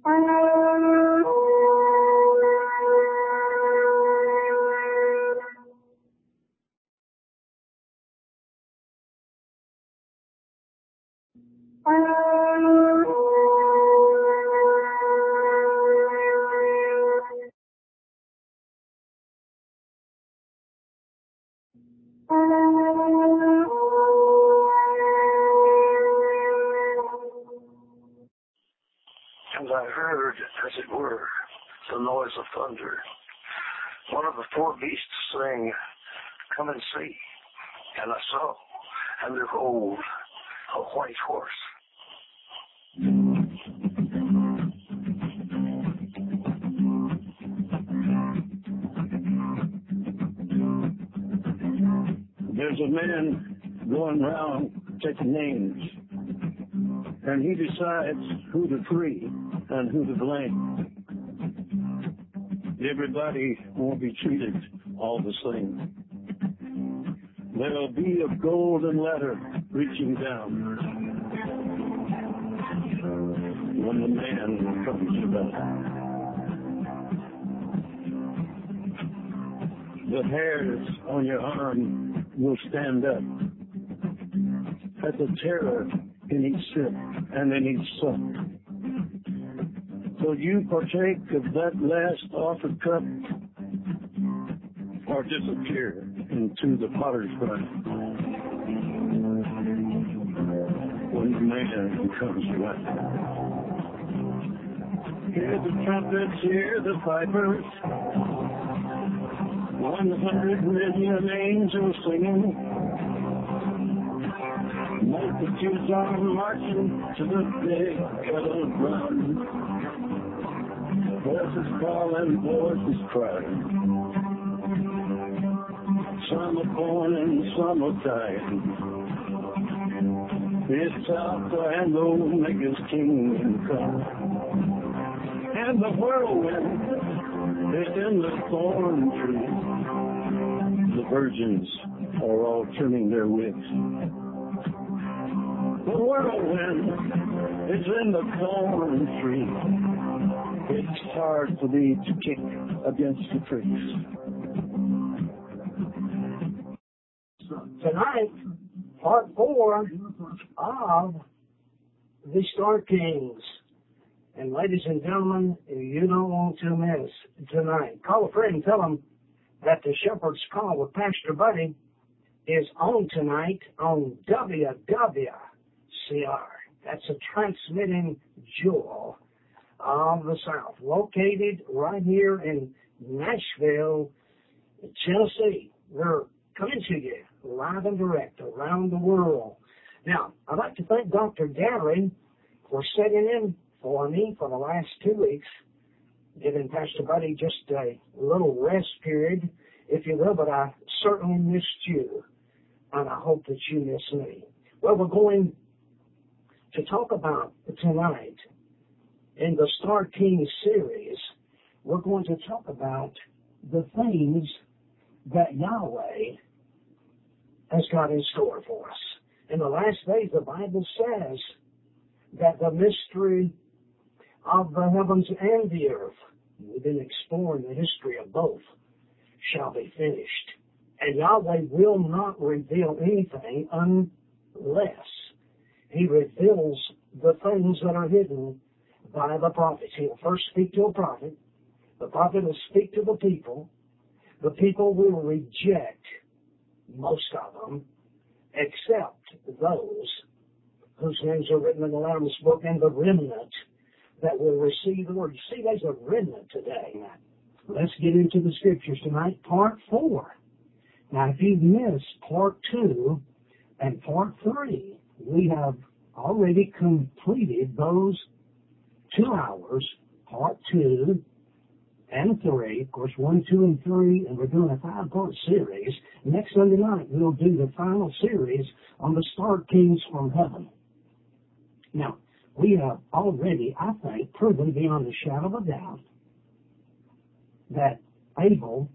And I heard, as it were, the noise of thunder. One of the four beasts saying, "Come and see." And I saw, and behold, a white horse. There's a man going around taking names, and he decides who to free and who to blame. Everybody won't be treated all the same. There'll be a golden ladder reaching down when the man comes about. The hairs on your arm will stand up at the terror in each sip and in each suck. Will you partake of that last offered cup or disappear into the potter's ground when the man comes around? Hear the trumpets, hear the pipers, 100 million angels singing. Multitudes are marching to the big kettle drum. Voices calling, voices crying. Some are born and some are dying. It's Alpha and Omega's kingdom come. And the whirlwind is in the thorn tree. The virgins are all trimming their wigs. The whirlwind is in the thorn tree. It's hard for thee to kick against the pricks. Tonight, part 4 of the Star Kings. And ladies and gentlemen, you don't want to miss tonight. Call a friend and tell them that the Shepherd's Call with Pastor Buddy is on tonight on WWCR. That's a transmitting jewel of the South, located right here in Nashville, Tennessee. We're coming to you live and direct around the world. Now, I'd like to thank Dr. Gary for sitting in for me for the last 2 weeks, giving Pastor Buddy just a little rest period, if you will, but I certainly missed you, and I hope that you miss me. Well, we're going to talk about tonight, in the Star King series, we're going to talk about the things that Yahweh has got in store for us. In the last days, the Bible says that the mystery of the heavens and the earth, we've been exploring the history of both, shall be finished. And Yahweh will not reveal anything unless He reveals the things that are hidden by the prophets. He will first speak to a prophet. The prophet will speak to the people. The people will reject, most of them, except those whose names are written in the Lamb's Book, and the remnant that will receive the word. You see, there's a remnant today. Let's get into the scriptures tonight, part 4. Now, if you've missed part 2 and part 3, we have already completed those 2 hours, part 2 and 3, of course, 1, 2, and 3, and we're doing a 5-part series. Next Sunday night, we'll do the final series on the Star Kings from Heaven. Now, we have already, I think, proven beyond a shadow of a doubt that Abel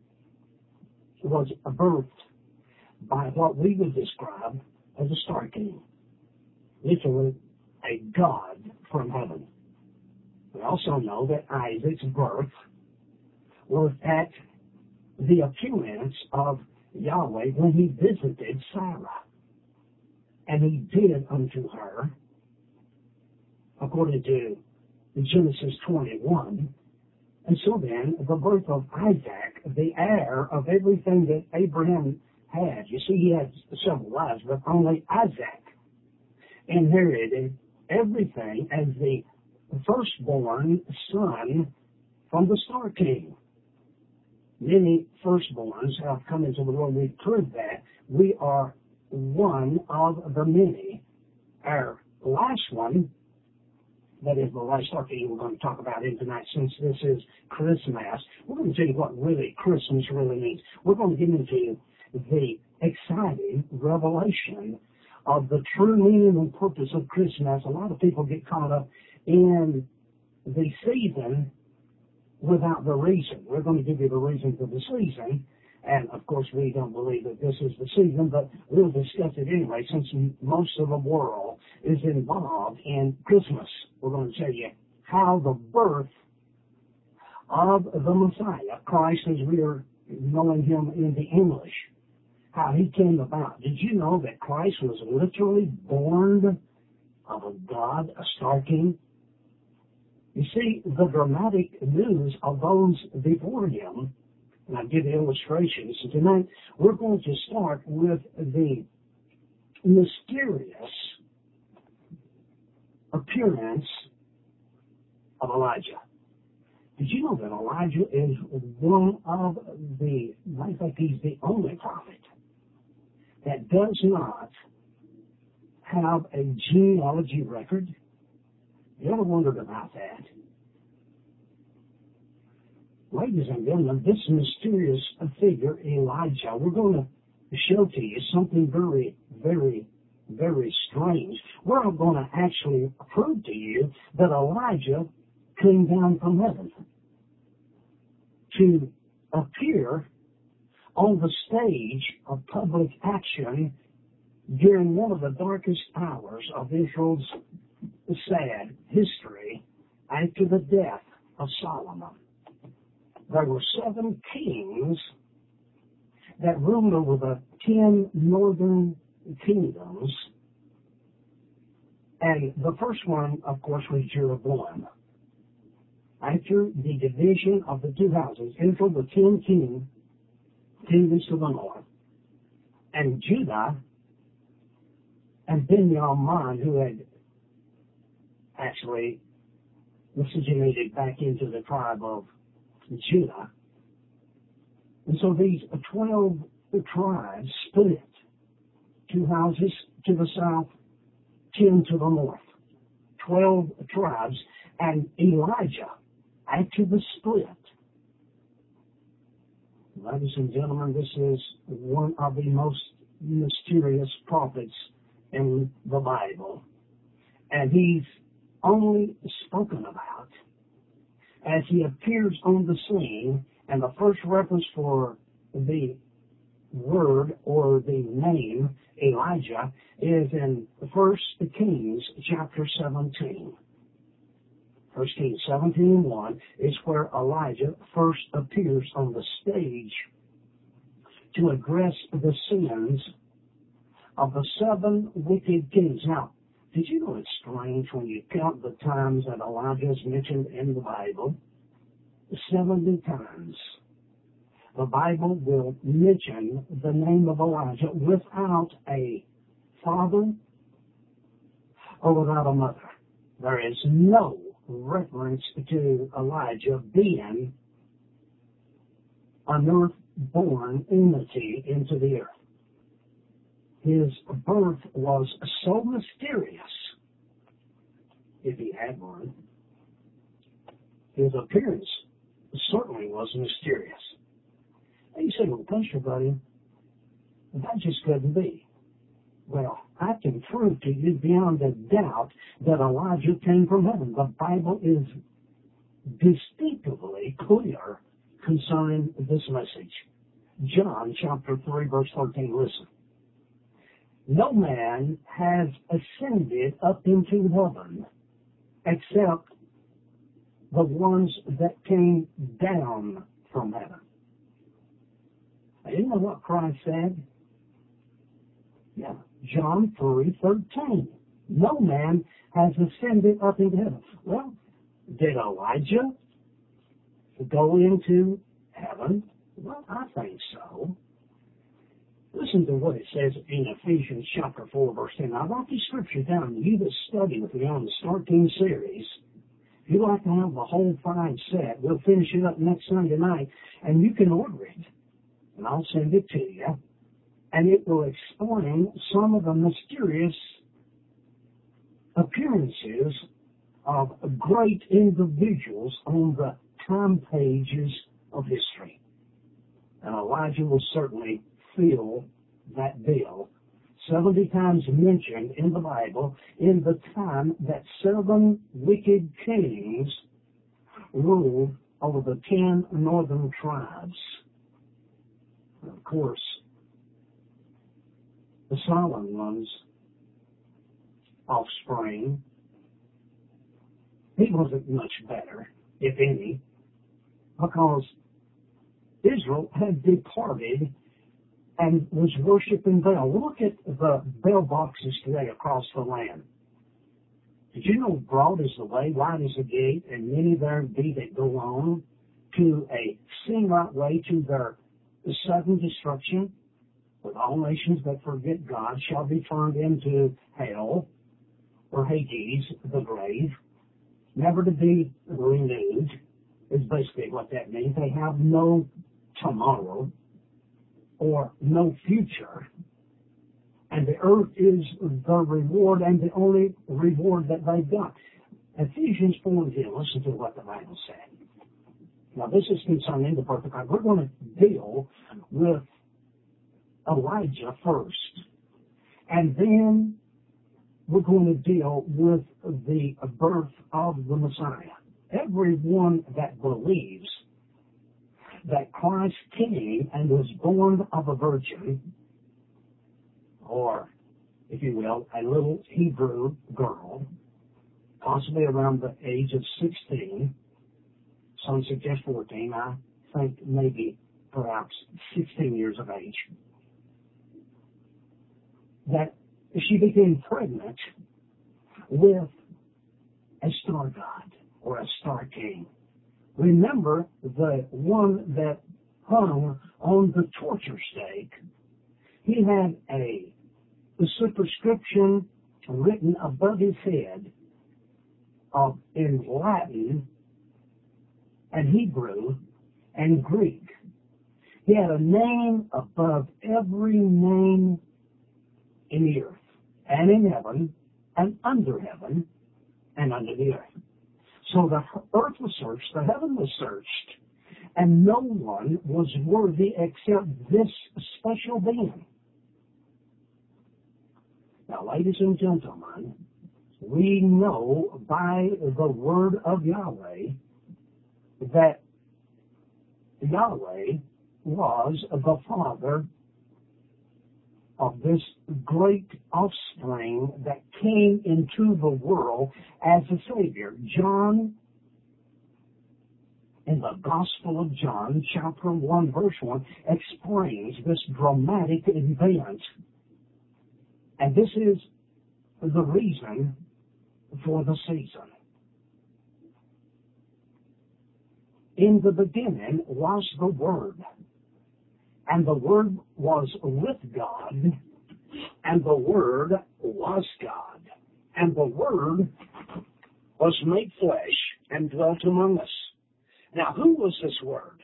was birthed by what we would describe as a Star King. Literally, a God from heaven. We also know that Isaac's birth was at the appearance of Yahweh when he visited Sarah. And he did unto her, according to Genesis 21. And so then, the birth of Isaac, the heir of everything that Abraham had. You see, he had several wives, but only Isaac inherited everything as the firstborn son from the Star King. Many firstborns have come into the world. We've proved that. We are one of the many. Our last one, that is the last Star King we're going to talk about in tonight, since this is Christmas, we're going to tell you what really Christmas really means. We're going to get into the exciting revelation of the true meaning and purpose of Christmas. A lot of people get caught up in the season without the reason. We're going to give you the reason for the season, and of course we don't believe that this is the season, but we'll discuss it anyway, since most of the world is involved in Christmas. We're going to tell you how the birth of the Messiah, Christ as we are knowing him in the English, how he came about. Did you know that Christ was literally born of a God, a Star King? You see, the dramatic news of those before him, and I'll give you illustrations. And tonight, we're going to start with the mysterious appearance of Elijah. Did you know that Elijah is one of the, matter of fact, he's the only prophet that does not have a genealogy record? You ever wondered about that? Ladies and gentlemen, this mysterious figure, Elijah, we're going to show to you something very, very, very strange. We're going to actually prove to you that Elijah came down from heaven to appear on the stage of public action during one of the darkest hours of Israel's sad history after the death of Solomon. There were 7 kings that ruled over the 10 northern kingdoms, and the first one, of course, was Jeroboam. After the division of the two houses, Israel, the 10 kingdoms to the north, and Judah, and Ben-Yahman, who had actually miscegenated back into the tribe of Judah. And so these 12 tribes split. 2 houses to the south, 10 to the north. 12 tribes. And Elijah, after the split, ladies and gentlemen, this is one of the most mysterious prophets in the Bible. And he's only spoken about as he appears on the scene, and the first reference for the word or the name Elijah is in 1 Kings chapter 17. 1 Kings 17:1 is where Elijah first appears on the stage to address the sins of the 7 wicked kings. Now, did you know it's strange when you count the times that Elijah is mentioned in the Bible? 70 times. The Bible will mention the name of Elijah without a father or without a mother. There is no reference to Elijah being an earth-born entity into the earth. His birth was so mysterious, if he had one. His appearance certainly was mysterious. And you say, well, Pastor Buddy, that just couldn't be. Well, I can prove to you beyond a doubt that Elijah came from heaven. The Bible is distinctively clear concerning this message. John chapter 3, verse 13, listen. No man has ascended up into heaven except the ones that came down from heaven. Now, you know what Christ said? Yeah, John 3:13. No man has ascended up into heaven. Well, did Elijah go into heaven? Well, I think so. Listen to what it says in Ephesians chapter 4, verse 10. I wrote these scriptures down. You that study with me on the Star King series, if you'd like to have the whole fine set, we'll finish it up next Sunday night, and you can order it, and I'll send it to you. And it will explain some of the mysterious appearances of great individuals on the time pages of history. And Elijah will certainly fill that bill. 70 times mentioned in the Bible in the time that 7 wicked kings ruled over the 10 northern tribes. And of course, the Solomon's offspring, he wasn't much better, if any, because Israel had departed and was worshiping Baal. Look at the Baal boxes today across the land. Did you know broad is the way, wide is the gate, and many there be that go on to a sin right way to their sudden destruction? With all nations that forget God shall be turned into hell, or Hades, the grave, never to be renewed, is basically what that means. They have no tomorrow or no future, and the earth is the reward and the only reward that they've got. Ephesians 4:10, listen to what the Bible said. Now this is concerning the perfect God. We're going to deal with Elijah first, and then we're going to deal with the birth of the Messiah. Everyone that believes that Christ came and was born of a virgin, or, if you will, a little Hebrew girl, possibly around the age of 16, some suggest 14, I think maybe perhaps 16 years of age, that she became pregnant with a star god or a star king. Remember the one that hung on the torture stake? He had a superscription written above his head in Latin and Hebrew and Greek. He had a name above every name in the earth, and in heaven, and under heaven, and under the earth. So the earth was searched, the heaven was searched, and no one was worthy except this special being. Now, ladies and gentlemen, we know by the word of Yahweh that Yahweh was the father of this great offspring that came into the world as a Savior. John, in the Gospel of John, chapter 1, verse 1, explains this dramatic event. And this is the reason for the season. In the beginning was the Word, and the Word was with God, and the Word was God, and the Word was made flesh and dwelt among us. Now, who was this Word?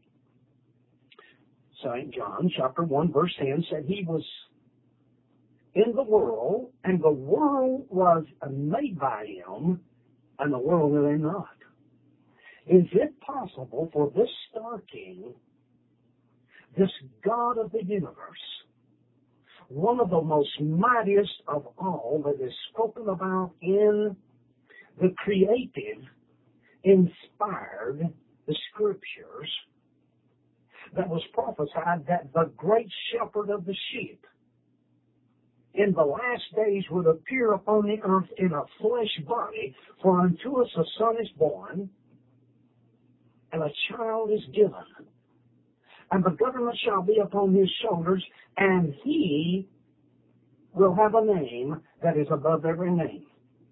St. John, chapter 1, verse 10, said he was in the world, and the world was made by him, and the world knew him not. Is it possible for this Star King, this God of the universe, one of the most mightiest of all that is spoken about in the creative, inspired scriptures, that was prophesied that the great shepherd of the sheep in the last days would appear upon the earth in a flesh body, for unto us a son is born, and a child is given. And the government shall be upon his shoulders, and he will have a name that is above every name.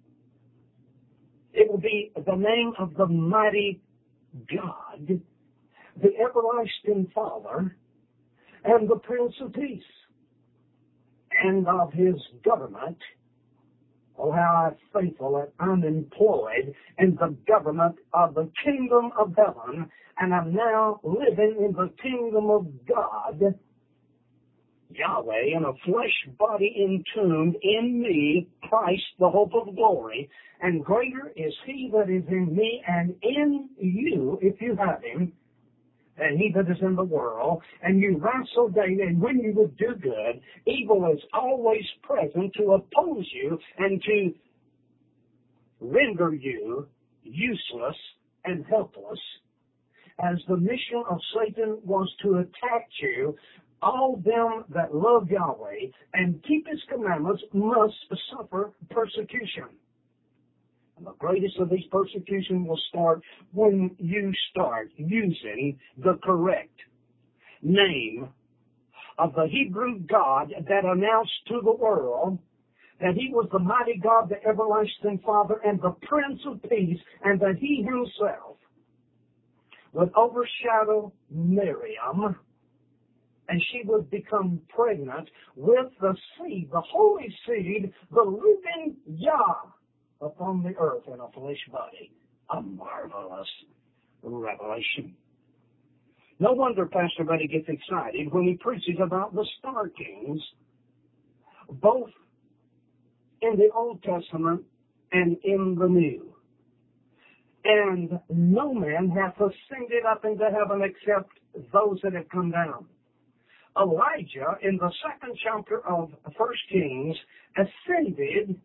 It will be the name of the mighty God, the everlasting Father, and the Prince of Peace. And of his government, oh, how I'm thankful that I'm employed in the government of the kingdom of heaven, and I'm now living in the kingdom of God, Yahweh, in a flesh body entombed in me, Christ, the hope of glory, and greater is he that is in me and in you, if you have him, than he that is in the world. And you wrestle daily, and when you would do good, evil is always present to oppose you and to render you useless and helpless. As the mission of Satan was to attack you, all them that love Yahweh and keep his commandments must suffer persecution. And the greatest of these persecutions will start when you start using the correct name of the Hebrew God that announced to the world that he was the mighty God, the everlasting Father, and the Prince of Peace, and that he himself would overshadow Miriam, and she would become pregnant with the seed, the holy seed, the living Yah, upon the earth in a flesh body. A marvelous revelation. No wonder Pastor Buddy gets excited when he preaches about the star kings, both in the Old Testament and in the New. And no man hath ascended up into heaven except those that have come down. Elijah, in the 2nd chapter of 1 Kings, ascended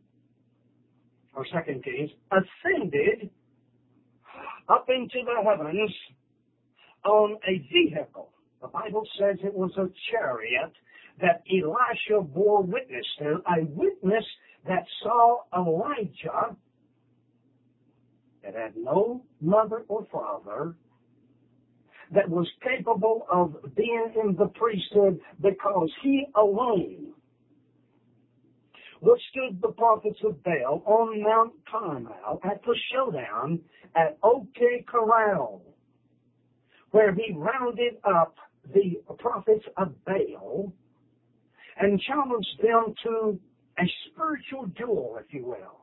up into the heavens on a vehicle. The Bible says it was a chariot that Elisha bore witness to, a witness that saw Elijah that had no mother or father, that was capable of being in the priesthood because he alone withstood the prophets of Baal on Mount Carmel at the showdown at OK Corral, where he rounded up the prophets of Baal and challenged them to a spiritual duel, if you will.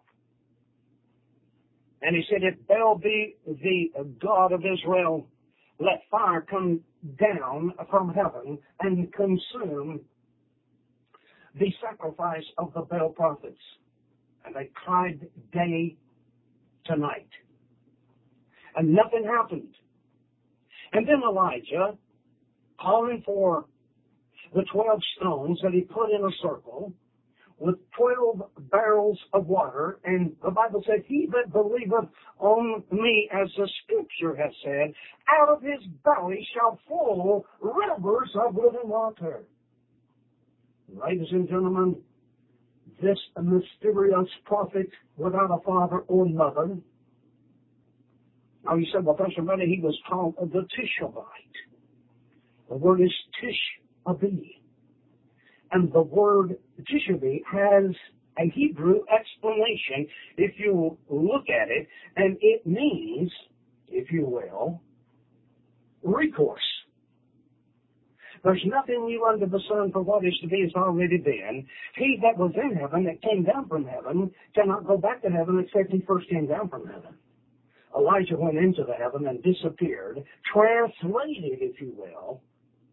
And he said, if Baal be the God of Israel, let fire come down from heaven and consume the sacrifice of the Baal prophets. And they cried day to night. And nothing happened. And then Elijah, calling for the 12 stones that he put in a circle with 12 barrels of water, and the Bible says, he that believeth on me, as the scripture has said, out of his belly shall flow rivers of living water. Ladies and gentlemen, this mysterious prophet without a father or mother. Now you said, well, Pastor Buddy, he was called the Tishabite. The word is Tishabi. And the word Tishabi has a Hebrew explanation, if you look at it, and it means, if you will, recourse. There's nothing new under the sun, for what is to be has already been. He that was in heaven, that came down from heaven, cannot go back to heaven except he first came down from heaven. Elijah went into the heaven and disappeared, translated, if you will,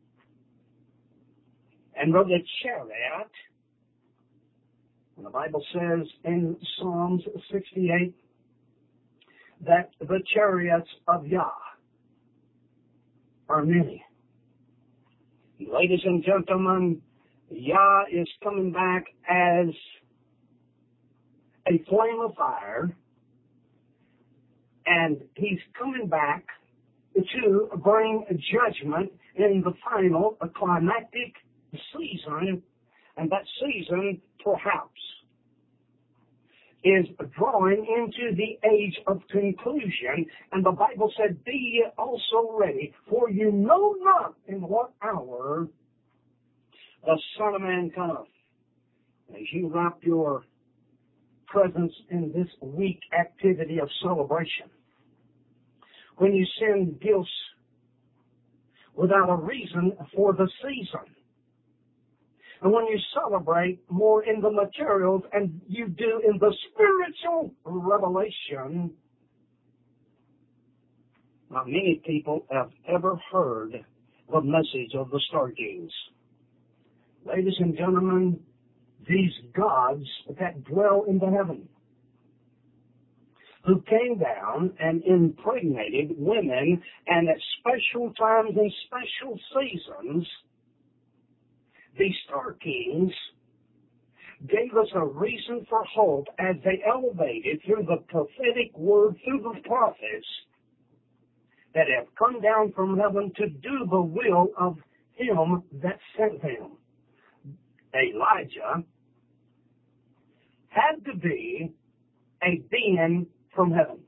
and rode a chariot. And the Bible says in Psalms 68 that the chariots of Yah are many. Ladies and gentlemen, Yah is coming back as a flame of fire, and he's coming back to bring judgment in the final, climactic season, and that season, perhaps, is drawing into the age of conclusion. And the Bible said, be ye also ready, for you know not in what hour the Son of Man cometh. As you wrap your presence in this week activity of celebration, when you send gifts without a reason for the season, and when you celebrate more in the materials and you do in the spiritual revelation, not many people have ever heard the message of the Star Kings. Ladies and gentlemen, these gods that dwell in the heaven, who came down and impregnated women, and at special times and special seasons, these Star Kings gave us a reason for hope as they elevated through the prophetic word, through the prophets that have come down from heaven to do the will of Him that sent them. Elijah had to be a being from heaven.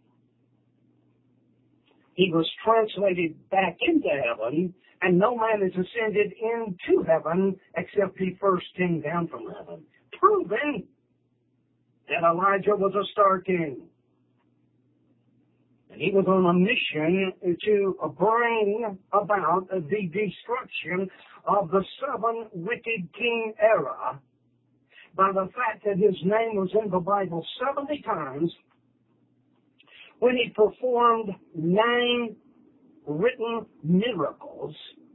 He was translated back into heaven, and no man is ascended into heaven except he first came down from heaven, proving that Elijah was a Star King. And he was on a mission to bring about the destruction of the 7 wicked king era by the fact that his name was in the Bible 70 times when he performed 9 written miracles,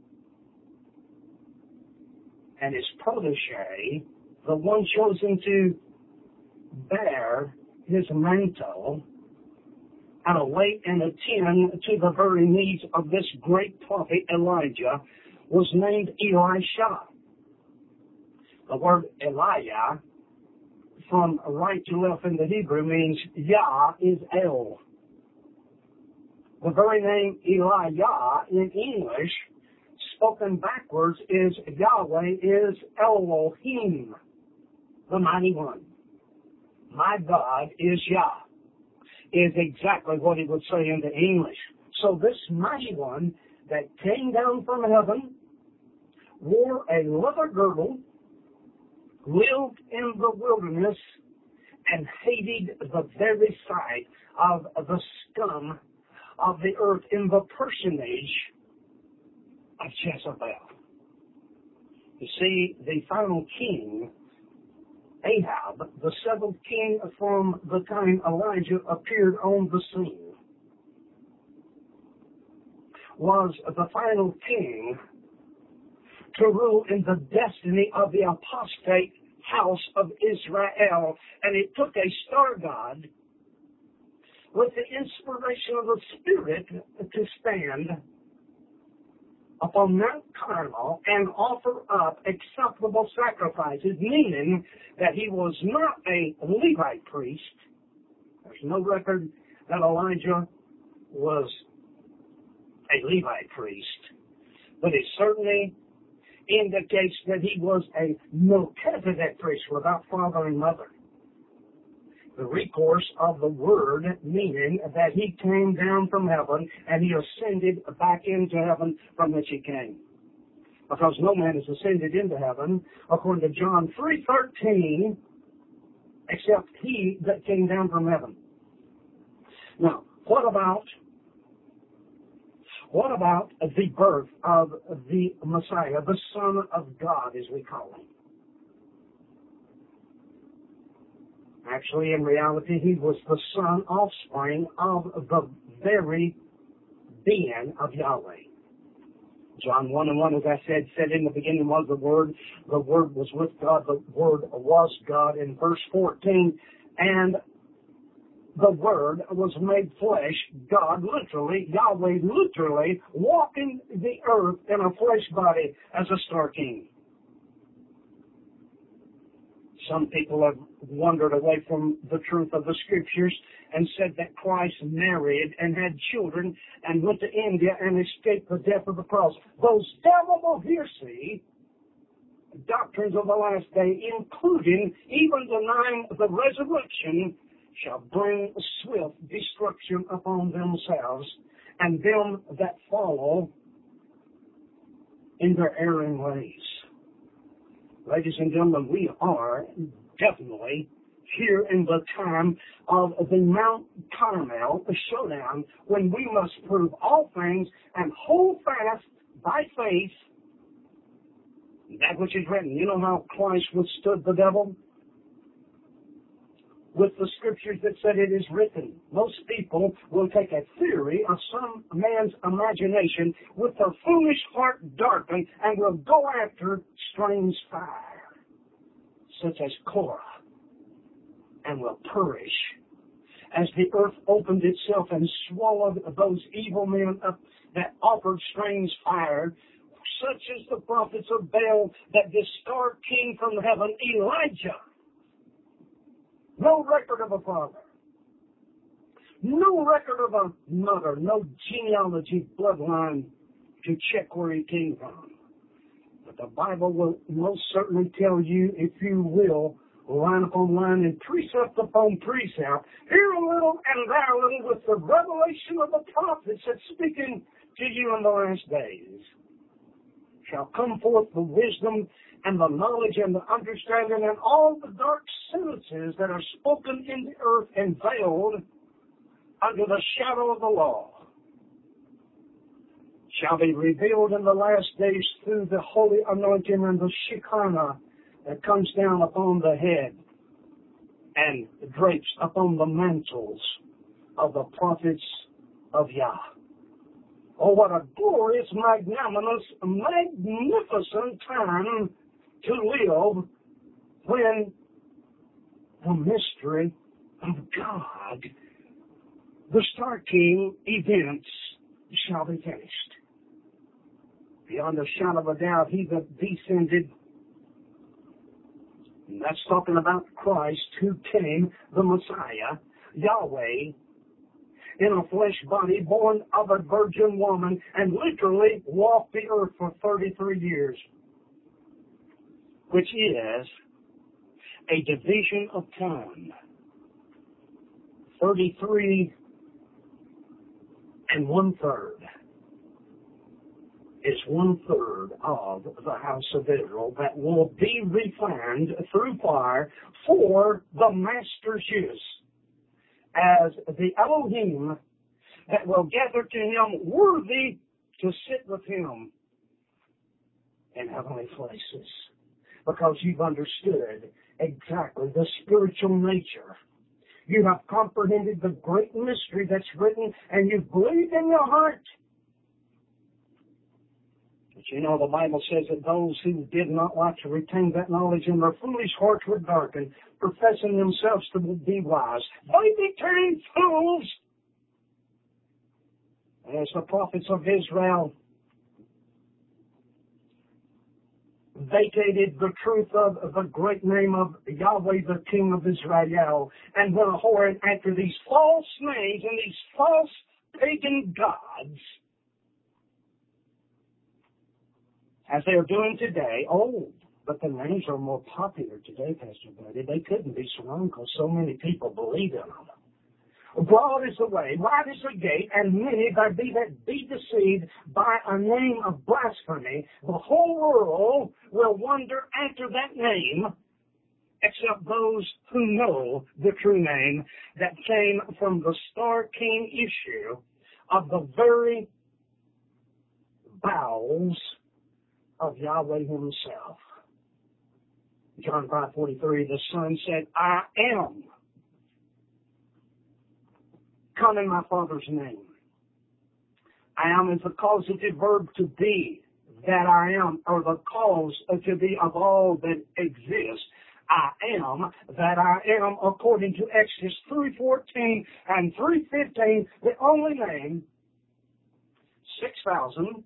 and his protege, the one chosen to bear his mantle and await and attend to the very needs of this great prophet Elijah, was named Elisha. The word Elijah, from right to left in the Hebrew, means Yah is El. The very name Elijah in English, spoken backwards, is Yahweh, is Elohim, the mighty one. My God is Yah, is exactly what he would say in the English. So this mighty one that came down from heaven, wore a leather girdle, lived in the wilderness, and hated the very sight of the scum of the earth in the personage of Jezebel. You see, the final king, Ahab, the 7th king from the time Elijah appeared on the scene, was the final king to rule in the destiny of the apostate house of Israel. And it took a star god with the inspiration of the Spirit to stand upon Mount Carmel and offer up acceptable sacrifices, meaning that he was not a Levite priest. There's no record that Elijah was a Levite priest, but it certainly indicates that he was a Melchizedek priest without father and mother. The recourse of the word, meaning that he came down from heaven and he ascended back into heaven from which he came. Because no man has ascended into heaven, according to John 3:13, except he that came down from heaven. Now, what about the birth of the Messiah, the Son of God, as we call him? Actually, in reality, he was the son, offspring of the very being of Yahweh. John 1:1, as I said in the beginning was the Word was with God, the Word was God. In verse 14, and the Word was made flesh, God literally, Yahweh literally, walking the earth in a flesh body as a Star King. Some people have wandered away from the truth of the Scriptures and said that Christ married and had children and went to India and escaped the death of the cross. Those damnable heresy doctrines of the last day, including even denying the resurrection, shall bring swift destruction upon themselves and them that follow in their erring ways. Ladies and gentlemen, we are definitely here in the time of the Mount Carmel showdown, when we must prove all things and hold fast by faith that which is written. You know how Christ withstood the devil? With the scriptures that said it is written. Most people will take a theory of some man's imagination with their foolish heart darkened and will go after strange fire, such as Korah, and will perish. As the earth opened itself and swallowed those evil men up that offered strange fire, such as the prophets of Baal, that this star king from heaven, Elijah, no record of a father, no record of a mother, no genealogy bloodline to check where he came from. But the Bible will most certainly tell you, if you will, line upon line and precept upon precept, here a little and there a little, with the revelation of the prophets that's speaking to you in the last days, shall come forth the wisdom and the knowledge and the understanding, and all the dark sentences that are spoken in the earth and veiled under the shadow of the law shall be revealed in the last days through the holy anointing and the Shekinah that comes down upon the head and drapes upon the mantles of the prophets of Yah. Oh, what a glorious, magnanimous, magnificent time to live, when the mystery of God, the Star King events, shall be finished. Beyond a shadow of a doubt, he that descended, and that's talking about Christ, who came, the Messiah, Yahweh, in a flesh body, born of a virgin woman, and literally walked the earth for 33 years, which is a division of time. 33 and 1/3 is 1/3 of the house of Israel that will be refined through fire for the Master's use, as the Elohim that will gather to him worthy to sit with him in heavenly places. Because you've understood exactly the spiritual nature. You have comprehended the great mystery that's written, and you believe in your heart. But you know, the Bible says that those who did not like to retain that knowledge in their foolish hearts were darkened, professing themselves to be wise. They became fools. As the prophets of Israel vacated the truth of the great name of Yahweh, the King of Israel, and went a whoring after these false names and these false pagan gods, as they are doing today. Oh, but the names are more popular today, Pastor Buddy. They couldn't be so wrong because so many people believe in them. Broad is the way, wide is the gate, and many there be that be deceived by a name of blasphemy. The whole world will wonder after that name, except those who know the true name that came from the Star King issue of the very bowels of Yahweh himself. John 5:43, the Son said, I am come in my Father's name. I am is the causative verb to be, that I am, or the cause to be of all that exists. I am that I am, according to Exodus 3:14 and 3:15, the only name, 6,000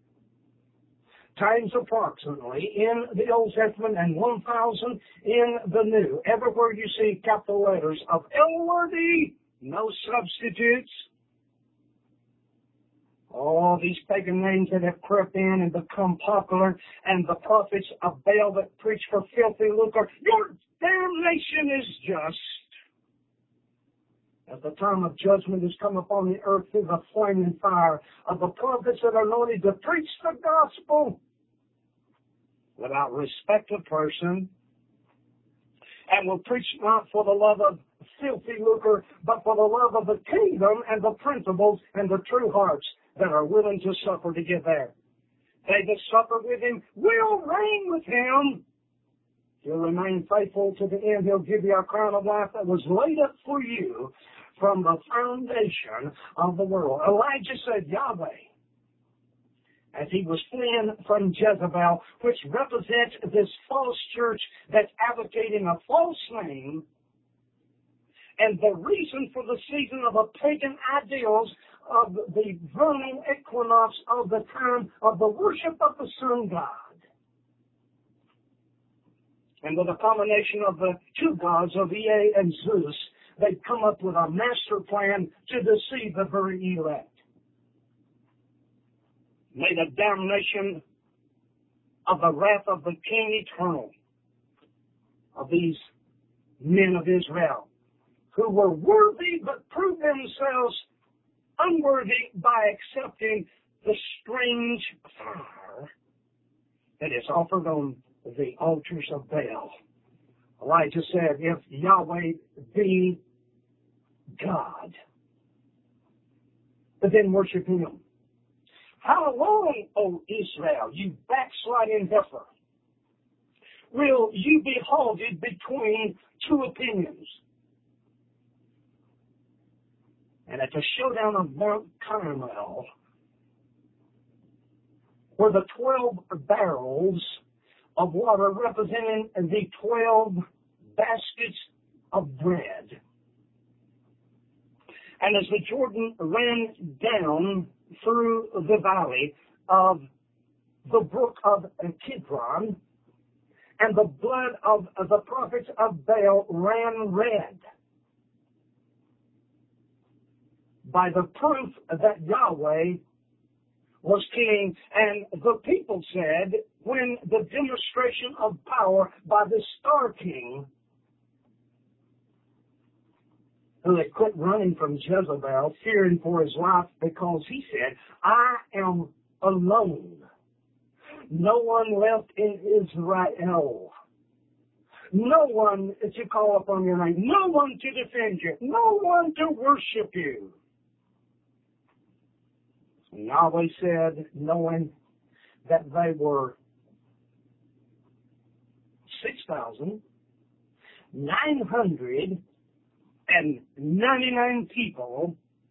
times approximately in the Old Testament and 1,000 in the New. Everywhere you see capital letters of L-worthy, no substitutes. All these pagan names that have crept in and become popular, and the prophets of Baal that preach for filthy lucre. Your damnation is just. As the time of judgment has come upon the earth through the flaming fire of the prophets that are anointed to preach the gospel without respect of person, and will preach not for the love of filthy lucre, but for the love of the kingdom and the principles and the true hearts that are willing to suffer to get there. They that suffer with him will reign with him. He'll remain faithful to the end. He'll give you a crown of life that was laid up for you from the foundation of the world. Elijah said, Yahweh, as he was fleeing from Jezebel, which represents this false church that's advocating a false name, and the reason for the season of the pagan ideals of the vernal equinox of the time of the worship of the sun god. And with a combination of the two gods of Ea and Zeus, they've come up with a master plan to deceive the very elect. May the damnation of the wrath of the King eternal of these men of Israel, who were worthy but proved themselves unworthy by accepting the strange fire that is offered on the altars of Baal. Elijah said, if Yahweh be God, then worship him. How long, O Israel, you backsliding heifer, will you be halted between two opinions? And at the showdown of Mount Carmel, were the 12 barrels of water representing the 12 baskets of bread. And as the Jordan ran down through the valley of the brook of Kidron, and the blood of the prophets of Baal ran red, by the proof that Yahweh was king. And the people said, when the demonstration of power by the star king, who had quit running from Jezebel, fearing for his life, because he said, I am alone. No one left in Israel. No one to call upon your name. No one to defend you. No one to worship you. Yahweh said, knowing that they were 6,999 people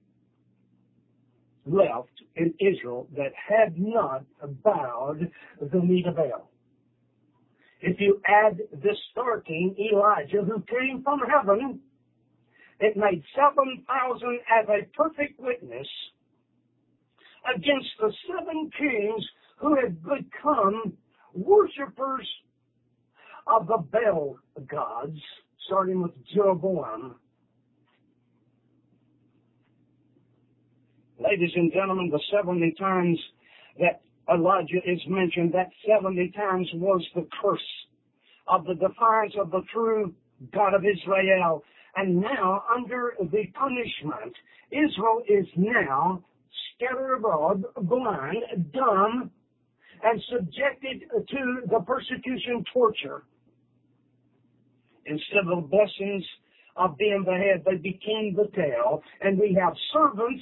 left in Israel that had not bowed the knee to Baal. If you add this star king, Elijah, who came from heaven, it made 7,000 as a perfect witness against the 7 kings who had become worshipers of the Baal gods, starting with Jeroboam. Ladies and gentlemen, the 70 times that Elijah is mentioned, that 70 times was the curse of the defiance of the true God of Israel. And now, under the punishment, Israel is now scattered abroad, blind, dumb, and subjected to the persecution, torture. Instead of the blessings of being the head, they became the tail. And we have servants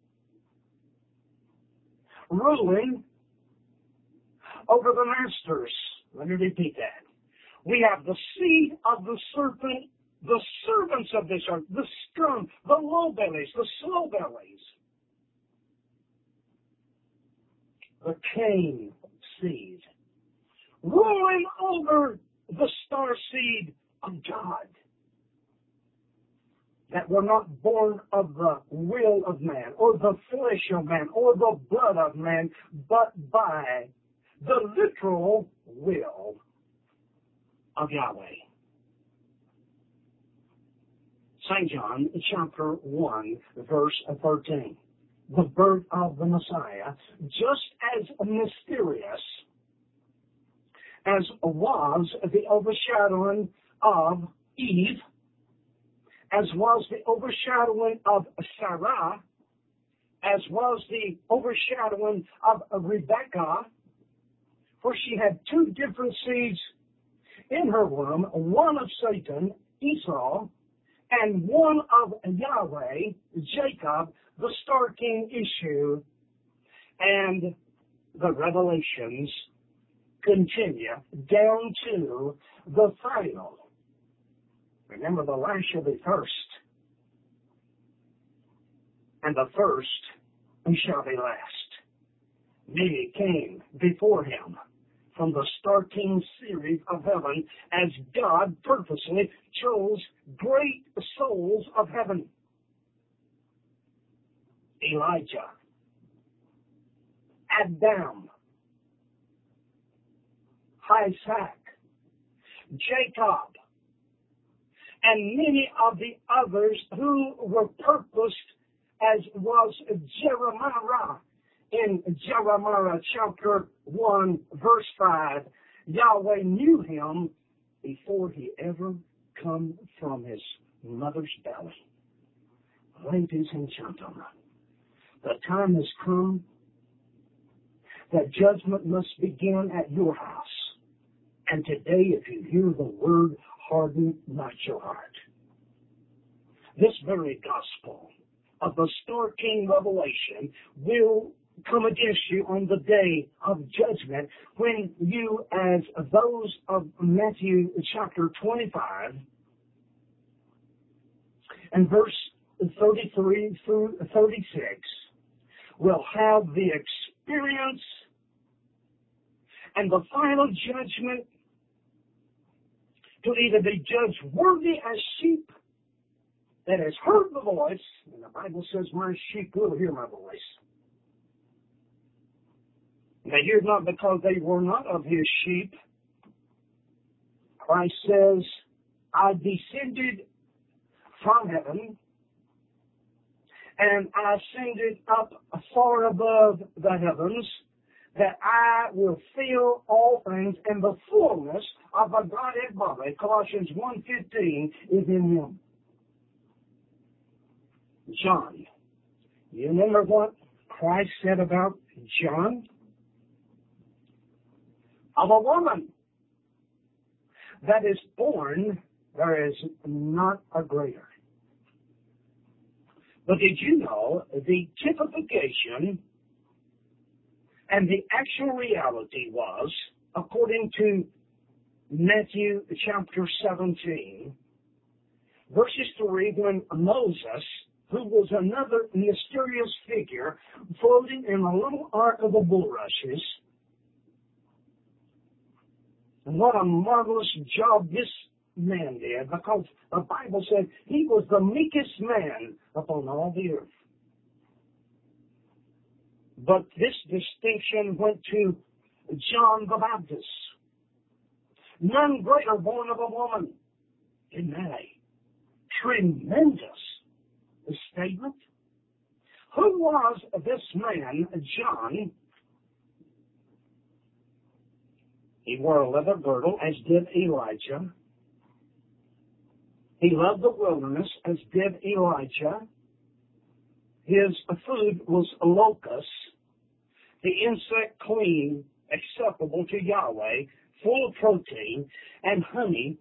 ruling over the masters. Let me repeat that. We have the seed of the serpent, the servants of this earth, the scum, the low bellies, the slow bellies. The Cain seed, ruling over the star seed of God, that were not born of the will of man, or the flesh of man, or the blood of man, but by the literal will of Yahweh. St. John, chapter 1, verse 13. The birth of the Messiah, just as mysterious as was the overshadowing of Eve as was the overshadowing of Sarah, as was the overshadowing of Rebekah, for she had two different seeds in her womb, one of Satan, Esau, and one of Yahweh, Jacob, the starting issue. And the revelations continue down to the final. Remember, the last shall be first, and the first shall be last. Many came before him from the starting series of heaven as God purposely chose great souls of heaven. Elijah, Adam, Isaac, Jacob, and many of the others who were purposed, as was Jeremiah. In Jeremiah chapter 1, verse 5, Yahweh knew him before he ever come from his mother's belly. Ladies and gentlemen, the time has come that judgment must begin at your house. And today, if you hear the word, harden not your heart. This very gospel of the starting revelation will come against you on the day of judgment when you, as those of Matthew chapter 25 and verse 33 through 36 will have the experience and the final judgment to either be judged worthy as sheep that has heard the voice, and the Bible says, my sheep will hear my voice. They hear not because they were not of his sheep. Christ says, I descended from heaven, and I ascended up far above the heavens, that I will fill all things, and the fullness of a Godhead body, Colossians 1:15, is in him. John. You remember what Christ said about John? Of a woman that is born, there is not a greater. But did you know the typification and the actual reality was, according to Matthew chapter 17, verses 3, when Moses, who was another mysterious figure floating in a little ark of the bulrushes, and what a marvelous job this man did, because the Bible said he was the meekest man upon all the earth. But this distinction went to John the Baptist. None greater born of a woman. Isn't that a tremendous statement? Who was this man, John? He wore a leather girdle, as did Elijah. He loved the wilderness, as did Elijah. His food was locusts, the insect clean, acceptable to Yahweh, full of protein, and honey.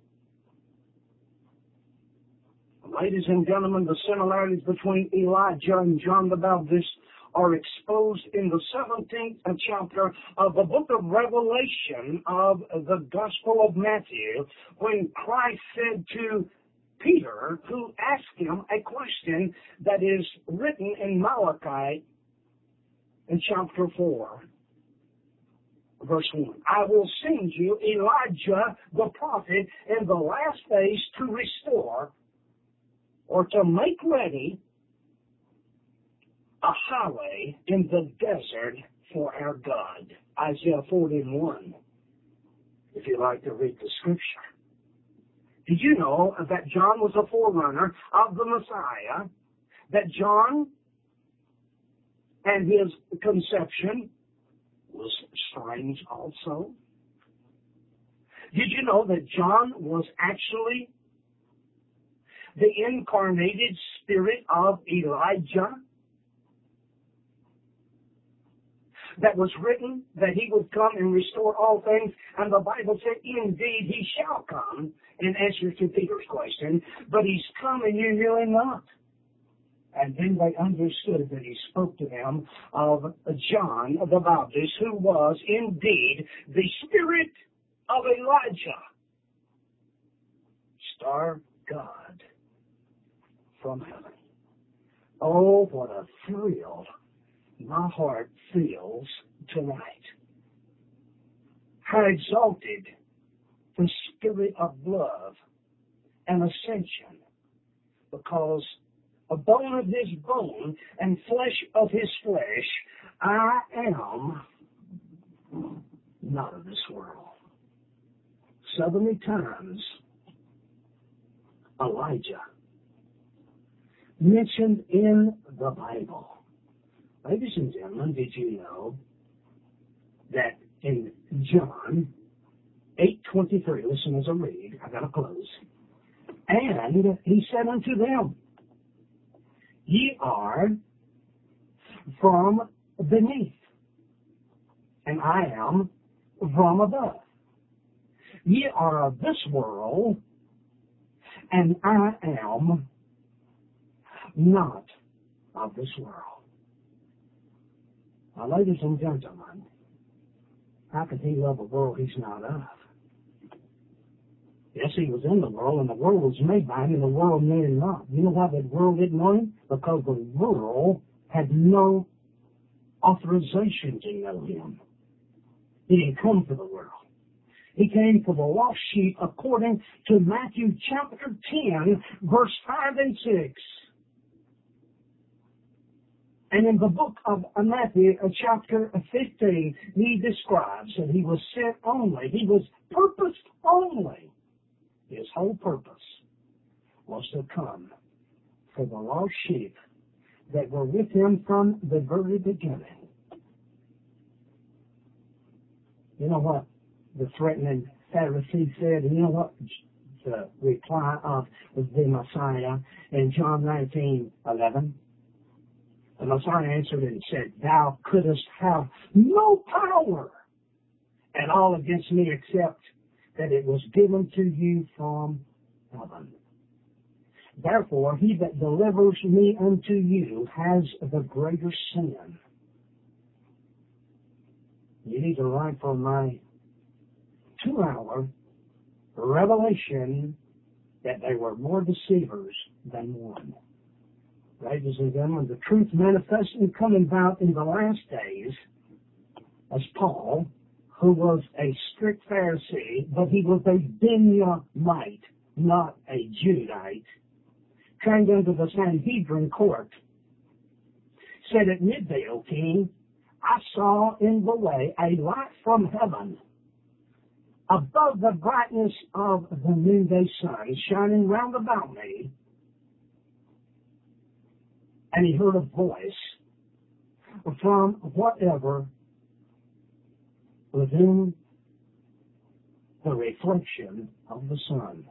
Ladies and gentlemen, the similarities between Elijah and John the Baptist are exposed in the 17th chapter of the book of Revelation of the Gospel of Matthew, when Christ said to Peter, who asked him a question that is written in Malachi in chapter 4, verse 1. I will send you Elijah the prophet in the last days to restore or to make ready a highway in the desert for our God. Isaiah 41, if you like to read the scripture. Did you know that John was a forerunner of the Messiah? That John and his conception was strange also? Did you know that John was actually the incarnated spirit of Elijah that was written that he would come and restore all things? And the Bible said, indeed, he shall come, in answer to Peter's question, but he's come and you knew him not. And then they understood that he spoke to them of John the Baptist, who was indeed the spirit of Elijah. Star God from heaven. Oh, what a thrill my heart feels tonight. How exalted the spirit of love and ascension, because a bone of his bone and flesh of his flesh, I am not of this world. So many times, Elijah mentioned in the Bible. Ladies and gentlemen, did you know that in John 8:23, listen as I read, I gotta close. And he said unto them, ye are from beneath, and I am from above. Ye are of this world, and I am not of this world. Now, ladies and gentlemen, how could he love a world he's not of? Yes, he was in the world, and the world was made by him, and the world knew him not. You know why the world didn't know him? Because the world had no authorization to know him. He didn't come for the world. He came for the lost sheep according to Matthew chapter 10, verse 5 and 6. And in the book of Matthew, chapter 15, he describes that he was sent only. He was purposed only. His whole purpose was to come for the lost sheep that were with him from the very beginning. You know what the threatening Pharisee said? And you know what the reply of the Messiah in John 19:11? The Messiah answered and said, thou couldst have no power at all against me except that it was given to you from heaven. Therefore, he that delivers me unto you has the greater sin. You need to write for my 2-hour revelation that they were more deceivers than one. Ladies and gentlemen, the truth manifesting coming about in the last days, as Paul, who was a strict Pharisee, but he was a Benjamite, not a Judite, trained under the Sanhedrin court, said at midday, O king, I saw in the way a light from heaven, above the brightness of the noonday sun, shining round about me. And he heard a voice from whatever within the reflection of the sun.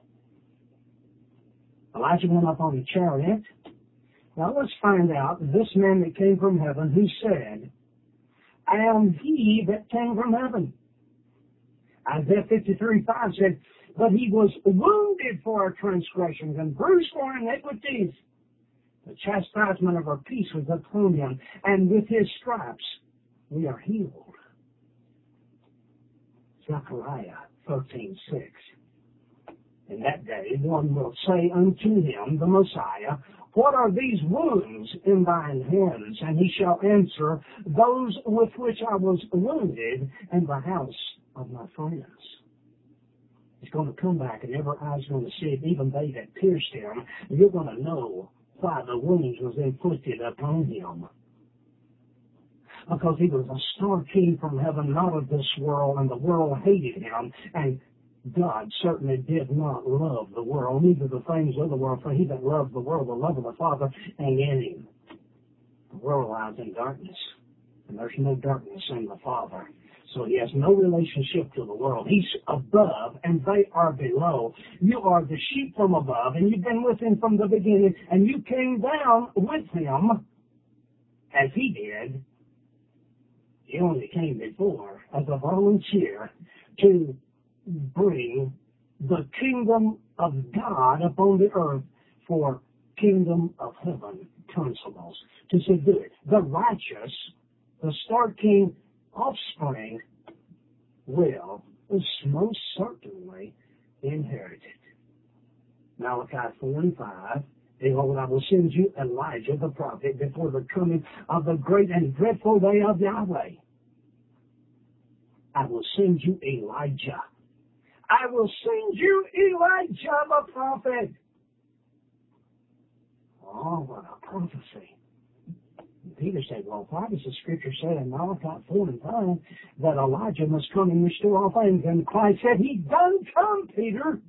Elijah went up on the chariot. Now let's find out this man that came from heaven who said, I am he that came from heaven. Isaiah 53:5 said, but he was wounded for our transgressions and bruised for our iniquities. The chastisement of our peace was upon him, and with his stripes we are healed. Zechariah 13:6. In that day one will say unto him, the Messiah, what are these wounds in thine hands? And he shall answer, those with which I was wounded in the house of my friends. He's going to come back, and every eye's going to see it, even they that pierced him. And you're going to know why the wounds was inflicted upon him. Because he was a star king from heaven, not of this world, and the world hated him, and God certainly did not love the world, neither the things of the world, for he that loved the world, the love of the Father, ain't in him. The world lies in darkness, and there's no darkness in the Father. So he has no relationship to the world. He's above and they are below. You are the sheep from above and you've been with him from the beginning and you came down with him as he did. He only came before as a volunteer to bring the kingdom of God upon the earth for kingdom of heaven principles, to subdue it. The righteous, the Star King offspring, will most certainly inherit it. Malachi 4:5, behold, I will send you Elijah the prophet before the coming of the great and dreadful day of Yahweh. I will send you Elijah. I will send you Elijah the prophet. Oh, what a prophecy. Peter said, well, why does the scripture say in Malachi 4:5 that Elijah must come and restore all things? And Christ said, he done come, Peter.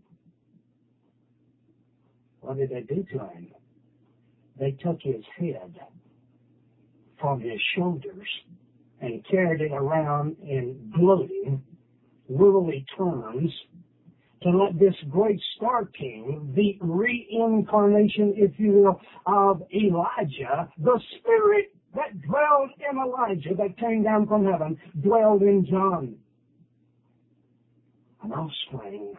What did they do to him? They took his head from his shoulders and carried it around in gloating, worldly terms, to let this great Star King, the reincarnation, if you will, of Elijah, the spirit that dwelled in Elijah, that came down from heaven, dwelled in John. An offspring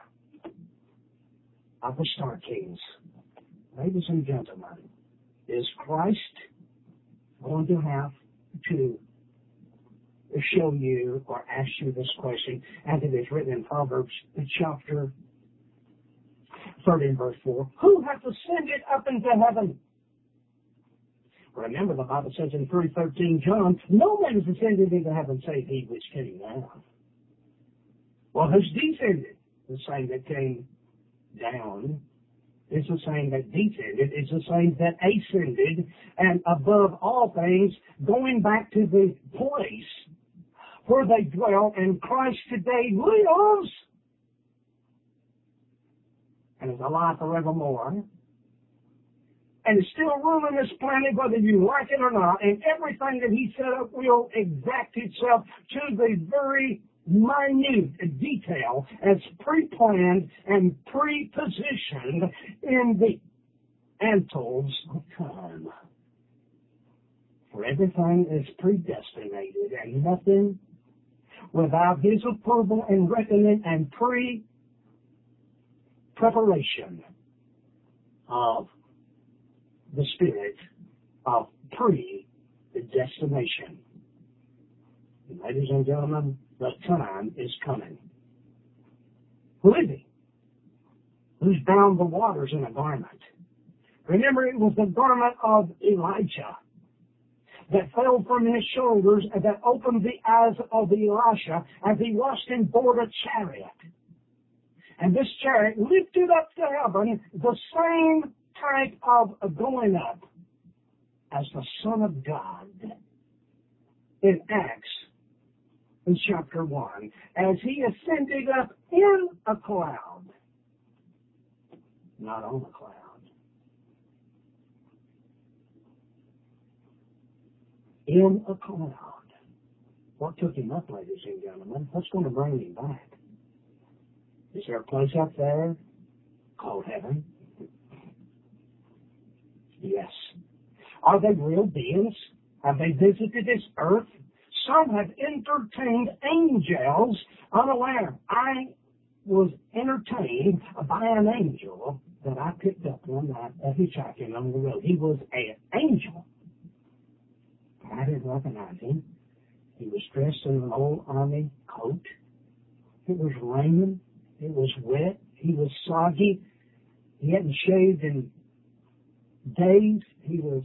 of the Star Kings. Ladies and gentlemen, is Christ going to have to show you or ask you this question? And it is written in Proverbs chapter 30 verse 4. Who hath ascended up into heaven? Remember, the Bible says in 3:13 John, no man has ascended into heaven save he which came down. Well, who's descended? The same that came down is the same that descended, is the same that ascended, and above all things, going back to the place where they dwell, and Christ today lives and is alive forevermore, and is still ruling this planet whether you like it or not, and everything that he set up will exact itself to the very minute detail as pre-planned and pre-positioned in the annals of time. For everything is predestinated, and nothing without his approval and reckoning and pre-preparation of the spirit of predestination. Ladies and gentlemen, the time is coming. Who is he? Who's bound the waters in a garment? Remember, it was the garment of Elijah that fell from his shoulders and that opened the eyes of Elisha as he watched him board a chariot. And this chariot lifted up to heaven the same type of going up as the Son of God in Acts in chapter 1, as he ascended up in a cloud, not on a cloud. In a cloud. What took him up, ladies and gentlemen? What's going to bring him back? Is there a place up there called heaven? Yes. Are they real beings? Have they visited this earth? Some have entertained angels unaware. I was entertained by an angel that I picked up one night as hitchhiking on the road. He was an angel. I didn't recognize him. He was dressed in an old army coat. It was raining. It was wet. He was soggy. He hadn't shaved in days. He was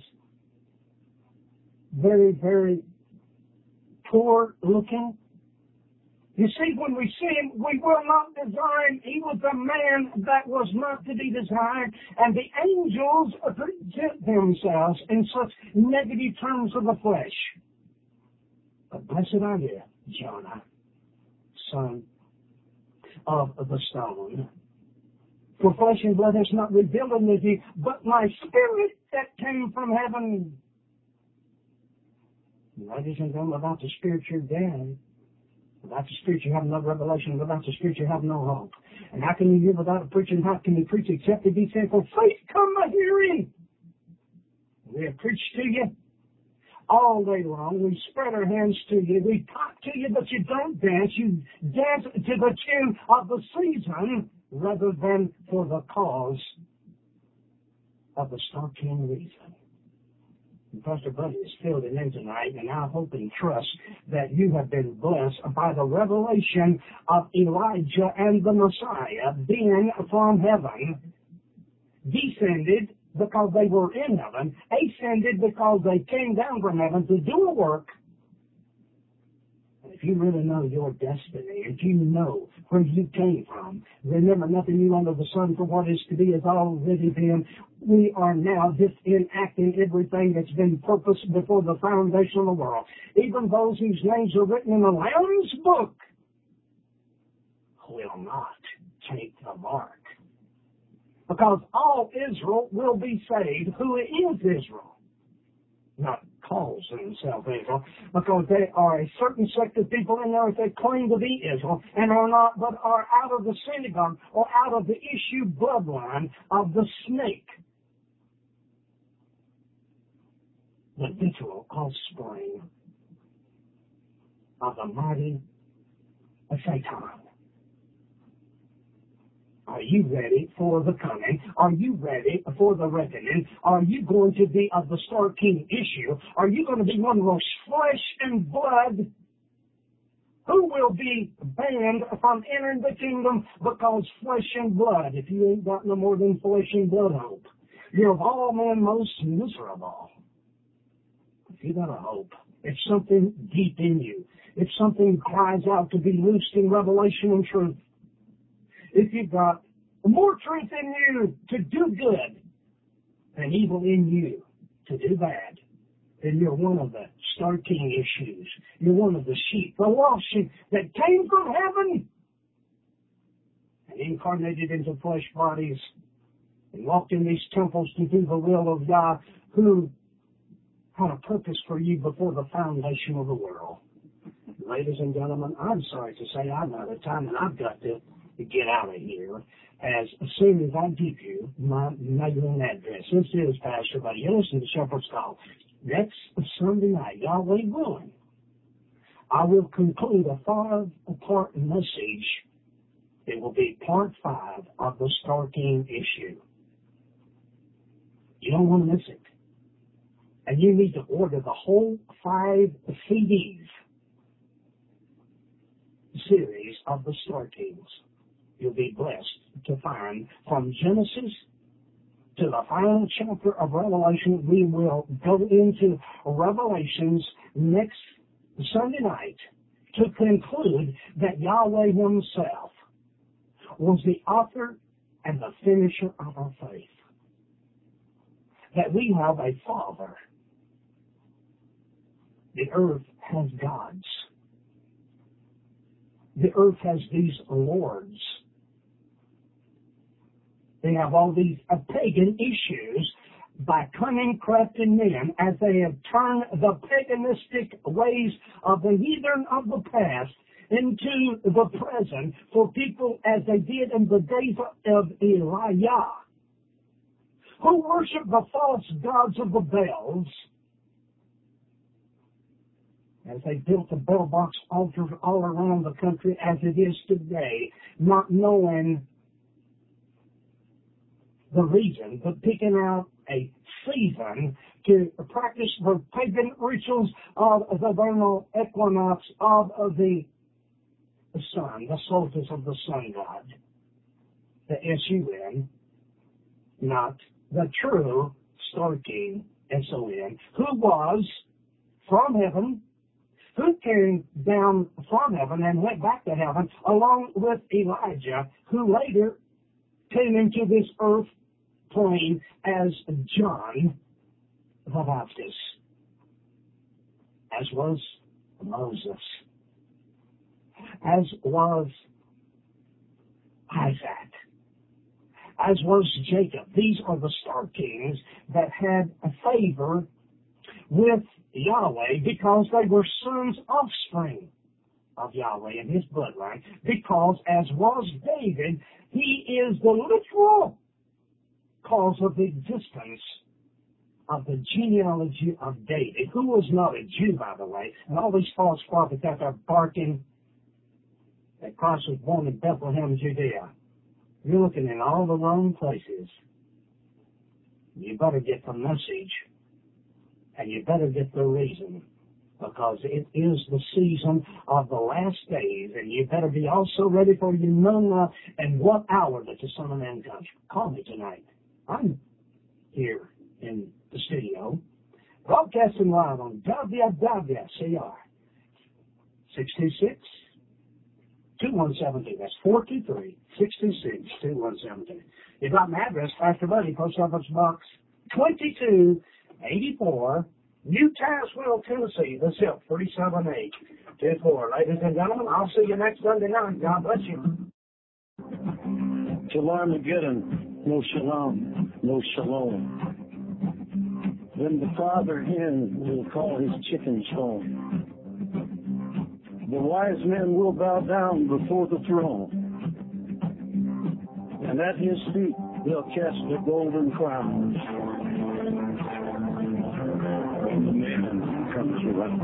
very, very poor looking. You see, when we see him, we will not desire him. He was a man that was not to be desired. And the angels present themselves in such negative terms of the flesh. But blessed are you, Jonah, son of the stone. For flesh and blood has not revealed unto thee, but my spirit that came from heaven. Ladies and gentlemen, about the spiritual dead, Without the Spirit, you have no revelation. Without the Spirit, you have no hope. And how can you hear without a preacher? And how can you preach except to be sent? For faith come by hearing. We have preached to you all day long. We spread our hands to you. We talk to you, but you don't dance. You dance to the tune of the season rather than for the cause of the Star King reason. And Pastor Buddy is filled in tonight, and I hope and trust that you have been blessed by the revelation of Elijah and the Messiah being from heaven, descended because they were in heaven, ascended because they came down from heaven to do a work. And if you really know your destiny, if you know where you came from, remember nothing new under the sun, for what is to be has already been. We are now just enacting everything that's been purposed before the foundation of the world. Even those whose names are written in the Lamb's book will not take the mark. Because all Israel will be saved who is Israel. Not calls themselves Israel, because they are a certain sect of people in there that claim to be Israel and are not, but are out of the synagogue or out of the issue bloodline of the snake. The literal offspring of the mighty Satan. Are you ready for the coming? Are you ready for the reckoning? Are you going to be of the Star King issue? Are you going to be one of those flesh and blood who will be banned from entering the kingdom because flesh and blood? If you ain't got no more than flesh and blood hope, you're of all men most miserable. If you got a hope, if something deep in you, if something cries out to be loosed in revelation and truth, if you've got more truth in you to do good and evil in you to do bad, then you're one of the Star King issues. You're one of the sheep, the lost sheep that came from heaven and incarnated into flesh bodies and walked in these temples to do the will of God, who had a purpose for you before the foundation of the world. Ladies and gentlemen, I'm sorry to say I'm out of time and I've got to get out of here as soon as I give you my name and address. This is Pastor Buddy. You listen to Shepherd's Call. Next Sunday night, Yahweh willing, I will conclude a 5-part message. It will be part 5 of the Star King issue. You don't want to miss it. And you need to order the whole 5 CDs series of the Star Kings. You'll be blessed to find from Genesis to the final chapter of Revelation. We will go into Revelations next Sunday night to conclude that Yahweh himself was the author and the finisher of our faith. That we have a Father. The earth has gods. The earth has these lords. They have all these pagan issues by cunning, crafty men as they have turned the paganistic ways of the heathen of the past into the present for people as they did in the days of Elijah, who worship the false gods of the Baals, as they built the bell box altars all around the country as it is today, not knowing the reason, but picking out a season to practice the pagan rituals of the vernal equinox of the sun, the solstice of the sun god, the S-U-N, not the true Star King, S-O-N, who was from heaven, who came down from heaven and went back to heaven, along with Elijah, who later came into this earth plane as John the Baptist, as was Moses, as was Isaac, as was Jacob. These are the Star Kings that had a favor with Yahweh because they were sons' offspring. of Yahweh and his bloodline, because as was David, he is the literal cause of the existence of the genealogy of David, who was not a Jew, by the way. And all these false prophets out there barking that Christ was born in Bethlehem, Judea. You're looking in all the wrong places. You better get the message, and you better get the reason, because it is the season of the last days, and you better be also ready, for you know not and what hour that the Son of Man comes. Call me tonight. I'm here in the studio, broadcasting live on WWCR 626-2172. That's 423-626-2172. You got my address, Pastor Buddy, Post Office Box 2284, New Tazewell, Tennessee. The zip 37824. Ladies and gentlemen, I'll see you next Sunday night. God bless you. Till Armageddon, no shalom, no shalom. Then the father hen will call his chickens home. The wise men will bow down before the throne, and at his feet they'll cast the golden crowns. When the man comes around,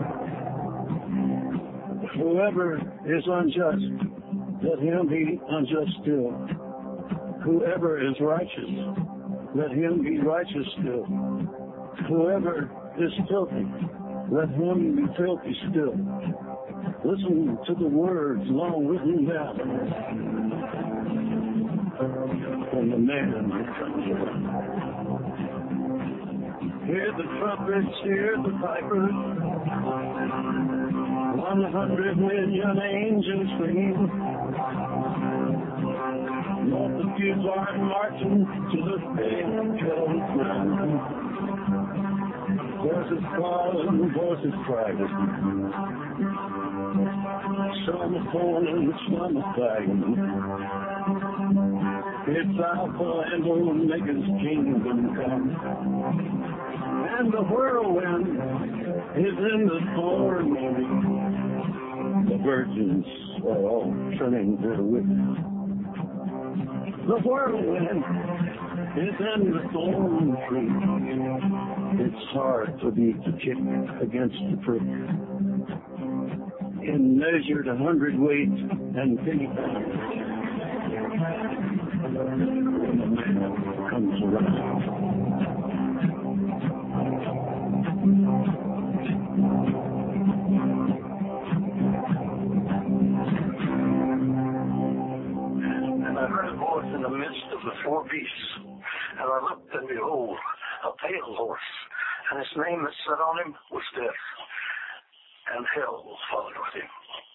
whoever is unjust, let him be unjust still. Whoever is righteous, let him be righteous still. Whoever is filthy, let him be filthy still. Listen to the words long written down when the man comes around. Hear the trumpets, hear the pipers, 100 million angels singing. Multitudes are marching to the angels' ground. Voices calling, voices crying. Some are calling, some are flagging. It's Alpha and Omega's kingdom come. And the whirlwind is in the thorn. The virgins are all turning their wicks. The whirlwind is in the thorn tree. It's hard for thee to kick against the prick. In measured 100 weight and penny pounds, when the man comes around. And I heard a voice in the midst of the four beasts, and I looked, and behold, a pale horse, and his name that sat on him was Death, and hell followed with him.